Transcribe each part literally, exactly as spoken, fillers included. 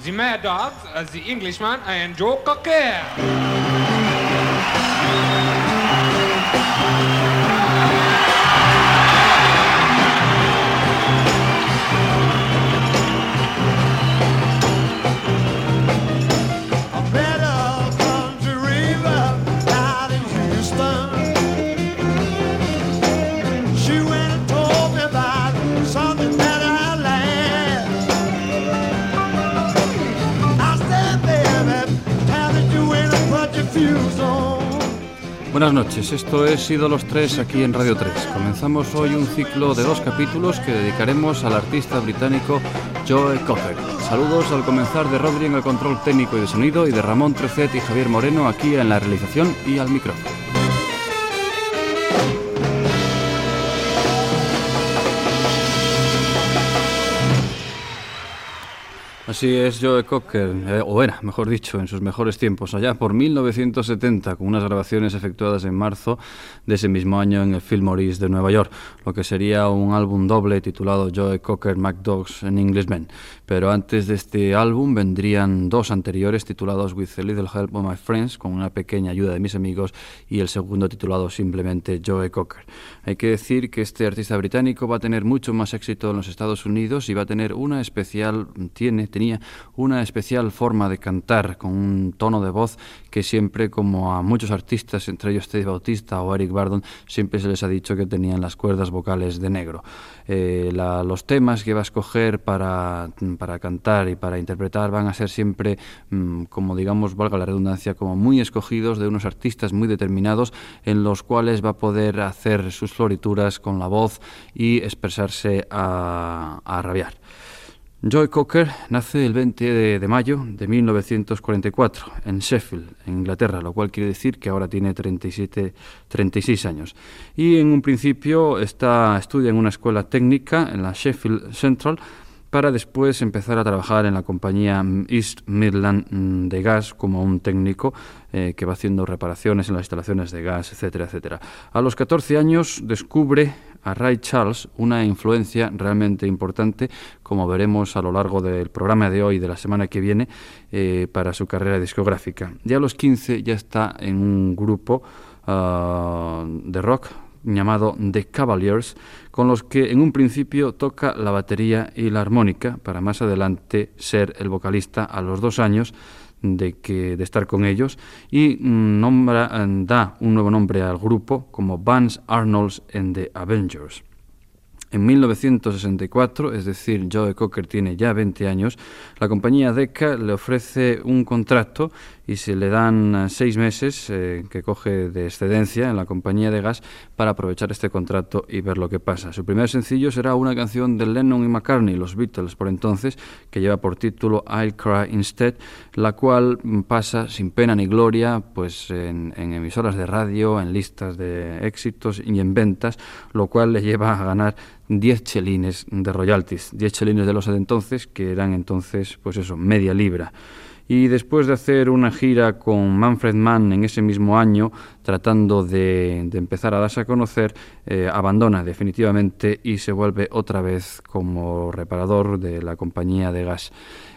the Mad Dogs, uh, the Englishman, and Joe Cocker. Buenas noches, esto es Ídolos tres aquí en Radio tres. Comenzamos hoy un ciclo de dos capítulos que dedicaremos al artista británico Joe Cocker. Saludos al comenzar de Rodri en el control técnico y de sonido y de Ramón Trecet y Javier Moreno aquí en la realización y al micrófono. Así es Joe Cocker, eh, o era, mejor dicho, en sus mejores tiempos, allá por mil novecientos setenta, con unas grabaciones efectuadas en marzo de ese mismo año en el Fillmore East de Nueva York, lo que sería un álbum doble titulado Joe Cocker McDogs and Englishmen. Pero antes de este álbum vendrían dos anteriores titulados With a Little Help of My Friends, con una pequeña ayuda de mis amigos, y el segundo titulado simplemente Joe Cocker. Hay que decir que este artista británico va a tener mucho más éxito en los Estados Unidos y va a tener una especial, tiene, tenía una especial forma de cantar con un tono de voz que siempre, como a muchos artistas, entre ellos Dave Bautista o Eric Burdon, siempre se les ha dicho que tenían las cuerdas vocales de negro. Eh, la, los temas que va a escoger para, para cantar y para interpretar van a ser siempre, mmm, como digamos, valga la redundancia, como muy escogidos de unos artistas muy determinados en los cuales va a poder hacer sus florituras con la voz y expresarse a, a rabiar. Joe Cocker nace el veinte de mayo de mil novecientos cuarenta y cuatro en Sheffield, en Inglaterra, lo cual quiere decir que ahora tiene treinta y siete, treinta y seis años. Y en un principio está, estudia en una escuela técnica en la Sheffield Central, para después empezar a trabajar en la compañía East Midland de gas como un técnico eh, que va haciendo reparaciones en las instalaciones de gas, etcétera, etcétera. A los catorce años descubre a Ray Charles, una influencia realmente importante, como veremos a lo largo del programa de hoy y de la semana que viene, eh, para su carrera discográfica. Ya a los quince ya está en un grupo uh, de rock llamado The Cavaliers, con los que en un principio toca la batería y la armónica, para más adelante ser el vocalista a los dos años de, que, de estar con ellos, y nombra, da un nuevo nombre al grupo como Vance Arnold and the Avengers. En mil novecientos sesenta y cuatro, es decir, Joe Cocker tiene ya veinte años, la compañía Decca le ofrece un contrato y se le dan seis meses eh, que coge de excedencia en la compañía de gas para aprovechar este contrato y ver lo que pasa. Su primer sencillo será una canción de Lennon y McCartney, los Beatles por entonces, que lleva por título I'll Cry Instead, la cual pasa sin pena ni gloria pues en, en emisoras de radio, en listas de éxitos y en ventas, lo cual le lleva a ganar diez chelines de royalties, diez chelines de los de entonces, que eran entonces, pues eso, media libra. Y después de hacer una gira con Manfred Mann en ese mismo año, tratando de, de empezar a darse a conocer, eh, abandona definitivamente y se vuelve otra vez como reparador de la compañía de gas.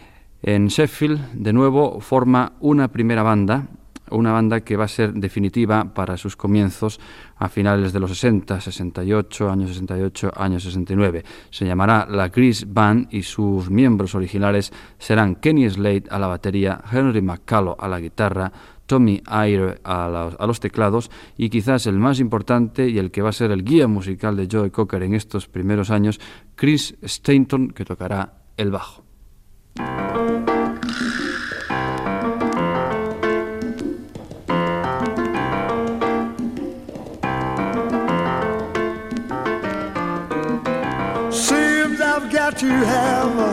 En Sheffield, de nuevo, forma una primera banda, una banda que va a ser definitiva para sus comienzos a finales de los sesenta, sesenta y ocho, años sesenta y ocho, años sesenta y nueve. Se llamará la Grease Band y sus miembros originales serán Kenny Slade a la batería, Henry McCullough a la guitarra, Tommy Eyre a los, a los teclados y quizás el más importante y el que va a ser el guía musical de Joe Cocker en estos primeros años, Chris Stainton, que tocará el bajo. To have